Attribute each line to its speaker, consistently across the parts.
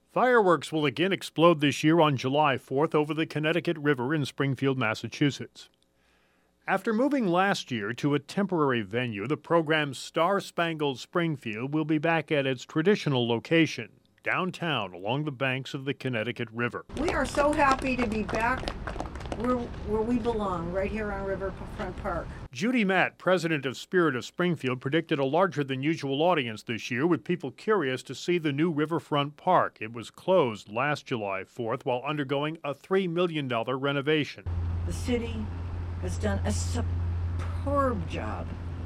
Speaker 1: Fireworks will again explode this year on July 4th over the Connecticut River in Springfield, Massachusetts. After moving last year to a temporary venue, the program's Star Spangled Springfield will be back at its traditional location, downtown along the banks of the Connecticut River.
Speaker 2: We are so happy to be back where we belong, right here on Riverfront Park.
Speaker 1: Judy Matt, president of Spirit of Springfield, predicted a larger than usual audience this year, with people curious to see the new Riverfront Park. It was closed last July 4th while undergoing a $3 million renovation.
Speaker 2: The city has done a superb job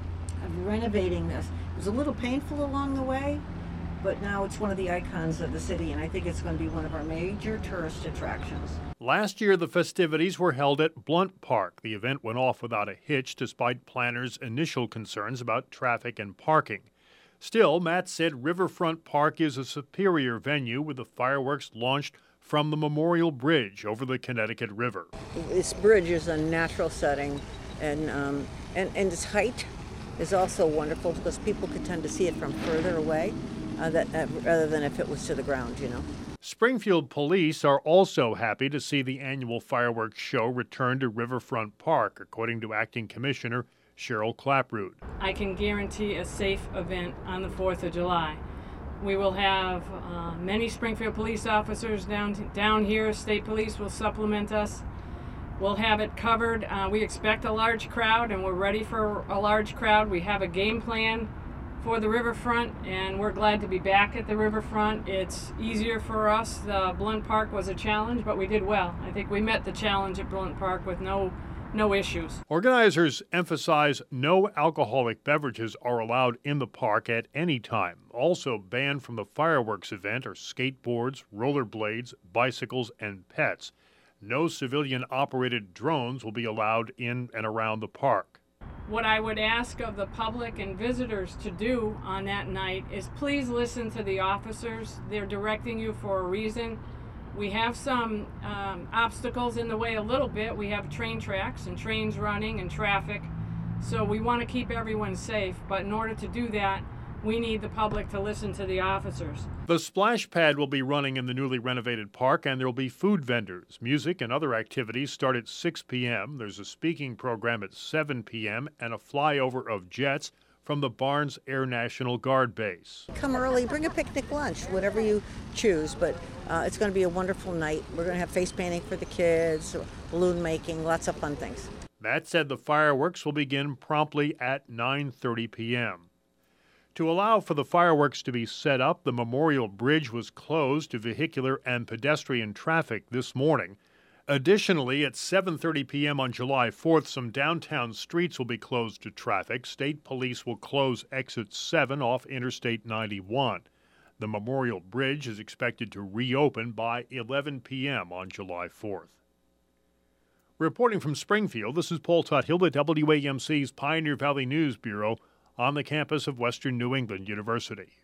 Speaker 2: of renovating this. It was a little painful along the way, but now it's one of the icons of the city, and I think it's going to be one of our major tourist attractions.
Speaker 1: Last year, the festivities were held at Blunt Park. The event went off without a hitch, despite planners' initial concerns about traffic and parking. Still, Matt said Riverfront Park is a superior venue, with the fireworks launched from the Memorial Bridge over the Connecticut River.
Speaker 2: This bridge is a natural setting, and its height is also wonderful because people could tend to see it from further away. Rather than if it was to the ground,
Speaker 1: Springfield police are also happy to see the annual fireworks show return to Riverfront Park, according to Acting Commissioner Cheryl Clapprood.
Speaker 3: I can guarantee a safe event on the 4th of July. We will have many Springfield police officers down here. State police will supplement us. We'll have it covered. We expect a large crowd, and we're ready for a large crowd. We have a game plan for the riverfront, and we're glad to be back at the riverfront. It's easier for us. The Blunt Park was a challenge, but we did well. I think we met the challenge at Blunt Park with no issues.
Speaker 1: Organizers emphasize no alcoholic beverages are allowed in the park at any time. Also banned from the fireworks event are skateboards, rollerblades, bicycles, and pets. No civilian-operated drones will be allowed in and around the park.
Speaker 3: What I would ask of the public and visitors to do on that night is please listen to the officers. They're directing you for a reason. We have some obstacles in the way a little bit. We have train tracks and trains running and traffic. So we want to keep everyone safe, but in order to do that, we need the public to listen to the officers.
Speaker 1: The splash pad will be running in the newly renovated park, and there will be food vendors. Music and other activities start at 6 p.m. There's a speaking program at 7 p.m. and a flyover of jets from the Barnes Air National Guard Base.
Speaker 2: Come early, bring a picnic lunch, whatever you choose, but it's going to be a wonderful night. We're going to have face painting for the kids, balloon making, lots of fun things.
Speaker 1: Matt said the fireworks will begin promptly at 9:30 p.m. To allow for the fireworks to be set up, the Memorial Bridge was closed to vehicular and pedestrian traffic this morning. Additionally, at 7:30 p.m. on July 4th, some downtown streets will be closed to traffic. State police will close exit 7 off Interstate 91. The Memorial Bridge is expected to reopen by 11 p.m. on July 4th. Reporting from Springfield, this is Paul Tuthill at WAMC's Pioneer Valley News Bureau on the campus of Western New England University.